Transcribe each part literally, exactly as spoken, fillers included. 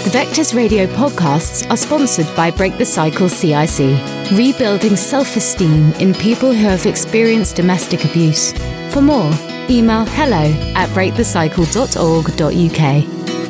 The Vectors Radio podcasts are sponsored by Break the Cycle C I C, rebuilding self-esteem in people who have experienced domestic abuse. For more, email hello at break the cycle dot org dot u k.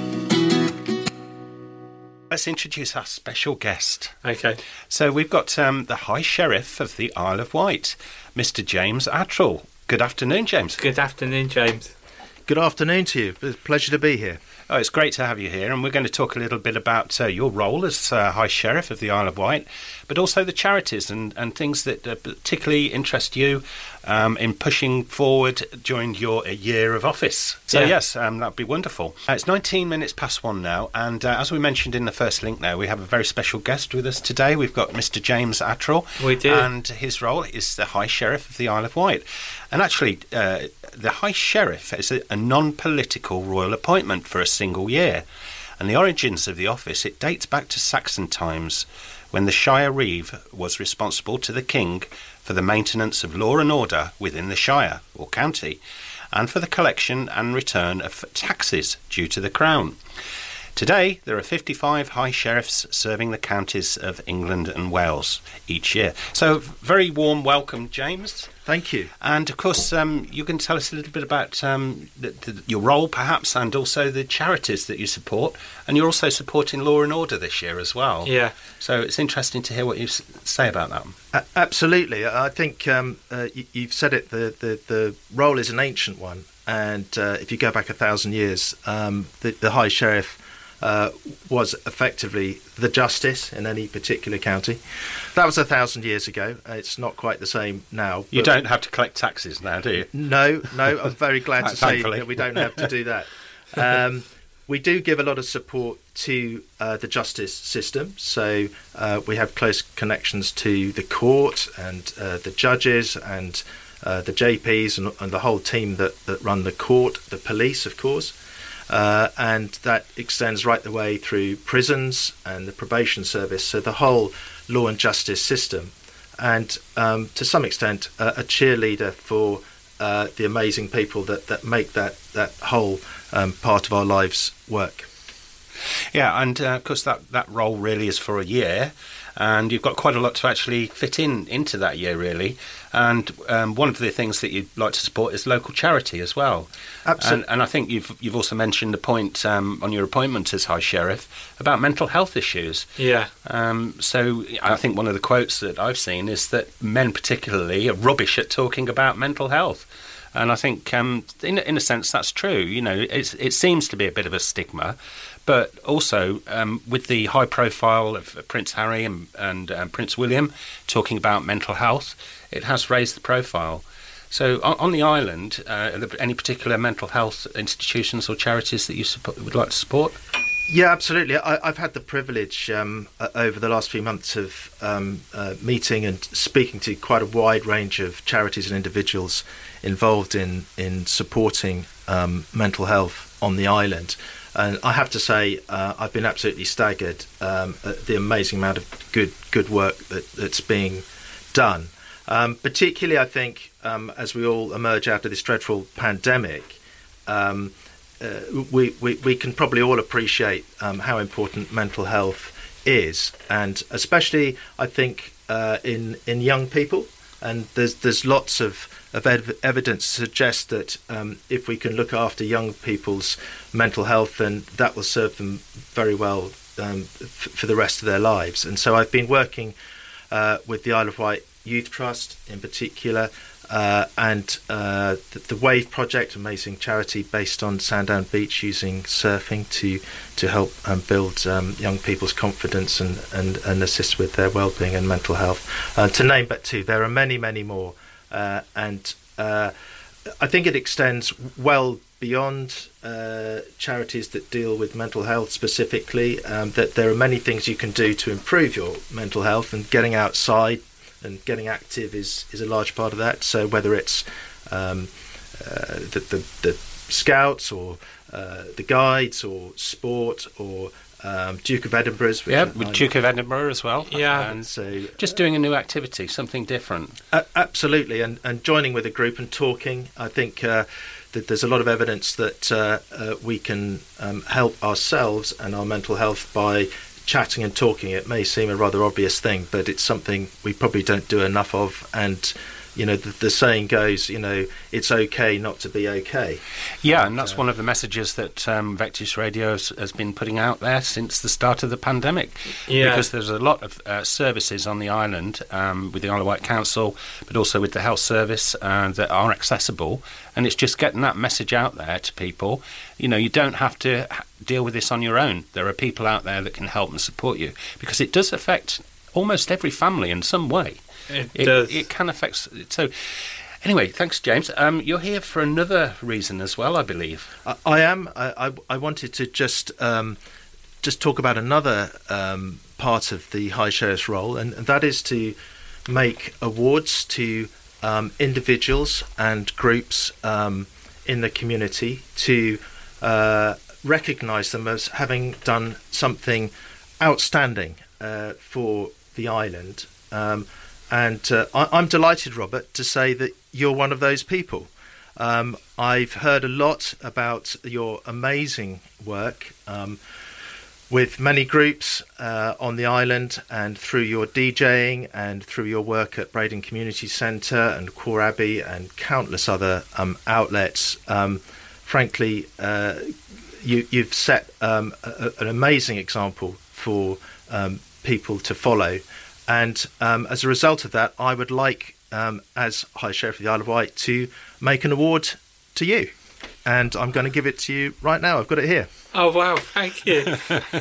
Let's introduce our special guest. Okay. So we've got um, the High Sheriff of the Isle of Wight, Mister James Attrell. Good afternoon, James. Good afternoon, James. Good afternoon to you. It's a pleasure to be here. Oh, it's great to have you here, and we're going to talk a little bit about uh, your role as uh, High Sheriff of the Isle of Wight, but also the charities and, and things that uh, particularly interest you um, in pushing forward during your uh, year of office. So, yeah. yes, um, that'd be wonderful. Uh, it's nineteen minutes past one now, and uh, as we mentioned in the first link there, we have a very special guest with us today. We've got Mister James Attrell. We do. And his role is the High Sheriff of the Isle of Wight. And actually, uh, the High Sheriff is a, a non-political royal appointment for a single year. And the origins of the office, it dates back to Saxon times, when the Shire Reeve was responsible to the King for the maintenance of law and order within the Shire, or county, and for the collection and return of taxes due to the Crown. Today, there are fifty-five High Sheriffs serving the counties of England and Wales each year. So, very warm welcome, James. Thank you. And, of course, um, you can tell us a little bit about um, the, the, your role, perhaps, and also the charities that you support. And you're also supporting Law and Order this year as well. Yeah. So it's interesting to hear what you s- say about that. A- absolutely. I think um, uh, you, you've said it, the, the, the role is an ancient one. And uh, if you go back a thousand years, um, the, the High Sheriff Uh, was effectively the justice in any particular county. That was a thousand years ago. It's not quite the same now. You don't have to collect taxes now, do you? No, no. I'm very glad to say Thankfully. that we don't have to do that. Um, we do give a lot of support to uh, the justice system. So uh, we have close connections to the court and uh, the judges and uh, the J Ps and, and the whole team that, that run the court, the police, of course. Uh, and that extends right the way through prisons and the probation service, so the whole law and justice system. And um, to some extent, uh, a cheerleader for uh, the amazing people that, that make that, that whole um, part of our lives work. Yeah, and uh, of course that, that role really is for a year, and you've got quite a lot to actually fit in into that year, really. And um, one of the things that you'd like to support is local charity as well. Absolutely. And, and I think you've you've also mentioned the point um, on your appointment as High Sheriff about mental health issues. Yeah. Um, so I think one of the quotes that I've seen is that men particularly are rubbish at talking about mental health. And I think, um, in, in a sense, that's true. You know, it's, it seems to be a bit of a stigma. But also, um, with the high profile of Prince Harry and, and um, Prince William talking about mental health, it has raised the profile. So on, on the island, uh, are there any particular mental health institutions or charities that you support, would like to support? Yeah, absolutely. I, I've had the privilege um, uh, over the last few months of um, uh, meeting and speaking to quite a wide range of charities and individuals involved in, in supporting um, mental health on the island. And I have to say, uh, I've been absolutely staggered um, at the amazing amount of good good work that, that's being done. Um, particularly, I think, um, as we all emerge out of this dreadful pandemic, um, uh, we, we, we can probably all appreciate um, how important mental health is. And especially, I think, uh, in, in young people. And there's there's lots of, of ev- evidence to suggest that um, if we can look after young people's mental health, then that will serve them very well um, f- for the rest of their lives. And so I've been working uh, with the Isle of Wight Youth Trust in particular, uh, and uh, the, the Wave Project, amazing charity based on Sandown Beach, using surfing to to help um, build um, young people's confidence and, and, and assist with their well-being and mental health. Uh, to name but two, there are many, many more. Uh, and uh, I think it extends well beyond uh, charities that deal with mental health specifically, um, that there are many things you can do to improve your mental health, and getting outside and getting active is, is a large part of that. So whether it's um, uh, the, the, the scouts or uh, the guides or sport or um, Duke of Edinburgh's. Yeah, with I, Duke of Edinburgh as well. Yeah. And so just doing a new activity, something different. Uh, absolutely. And, and joining with a group and talking. I think uh, that there's a lot of evidence that uh, uh, we can um, help ourselves and our mental health by chatting and talking. It may seem a rather obvious thing, but it's something we probably don't do enough of. And you know, the, the saying goes, you know, it's okay not to be okay. Yeah, and that's uh, one of the messages that um, Vectis Radio has, has been putting out there since the start of the pandemic. Yeah. Because there's a lot of uh, services on the island, um, with the Isle of Wight Council, but also with the health service, uh, that are accessible. And it's just getting that message out there to people. You know, you don't have to ha- deal with this on your own. There are people out there that can help and support you, because it does affect almost every family in some way. It, it does. It can affect. So, anyway, thanks, James. Um, you're here for another reason as well, I believe. I, I am. I, I, I wanted to just um, just talk about another um, part of the High Sheriff's role, and, and that is to make awards to um, individuals and groups um, in the community to uh, recognise them as having done something outstanding uh, for the island. Um, And uh, I, I'm delighted, Robert, to say that you're one of those people. Um, I've heard a lot about your amazing work um, with many groups uh, on the island, and through your DJing and through your work at Breydon Community Centre and Quor Abbey and countless other um, outlets. Um, frankly, uh, you, you've set um, a, an amazing example for um, people to follow. And um, as a result of that, I would like, um, as High Sheriff of the Isle of Wight, to make an award to you. And I'm going to give it to you right now. I've got it here. Oh, wow. Thank you.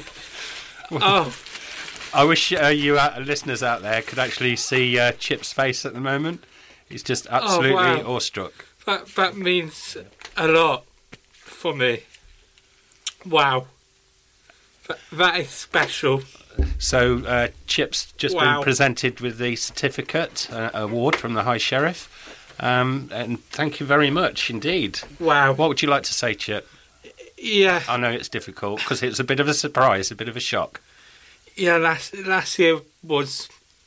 Oh. I wish uh, you uh, listeners out there could actually see uh, Chip's face at the moment. He's just absolutely oh, wow. awestruck. That, that means a lot for me. Wow. That, that is special. So uh, Chip's just wow. been presented with the certificate uh, award from the High Sheriff, um, and thank you very much indeed. Wow. What would you like to say, Chip? Yeah. I know it's difficult because it's a bit of a surprise, a bit of a shock. Yeah, last last year was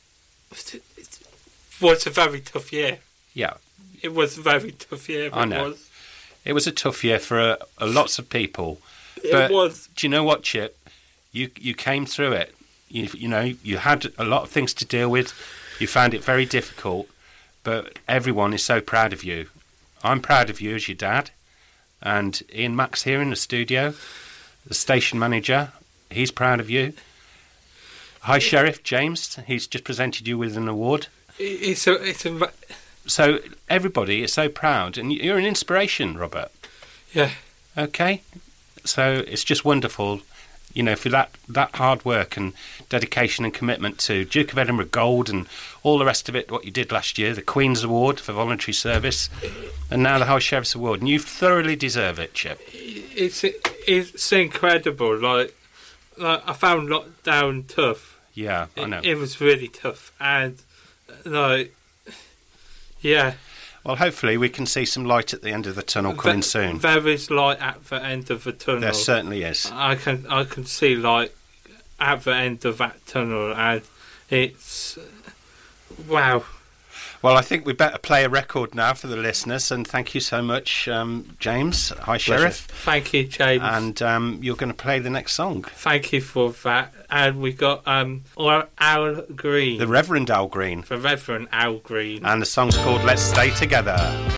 was a very tough year. Yeah. It was a very tough year. I know. It was, it was a tough year for uh, uh, lots of people. It but was. Do you know what, Chip? You you came through it. You, you know, you had a lot of things to deal with. You found it very difficult, but everyone is so proud of you. I'm proud of you as your dad, and Ian Max here in the studio, the station manager, he's proud of you. High Sheriff James, he's just presented you with an award. It's a, it's a... So everybody is so proud, and you're an inspiration, Robert. Yeah. Okay? So it's just wonderful. You know, for that, that hard work and dedication and commitment to Duke of Edinburgh Gold and all the rest of it, what you did last year, the Queen's Award for voluntary service, and now the High Sheriff's Award, and you thoroughly deserve it, Chip. It's it's incredible. Like, like I found lockdown tough. Yeah, I know. It, it was really tough, and like, yeah. Well, hopefully we can see some light at the end of the tunnel coming there, soon. There is light at the end of the tunnel. There certainly is. I can I can see light at the end of that tunnel, and it's wow. Well, I think we better play a record now for the listeners, and thank you so much, um, James, High Sheriff. Thank you, James. And um, you're going to play the next song. Thank you for that. And we got um, Al Green. The Reverend Al Green. The Reverend Al Green. And the song's called Let's Stay Together.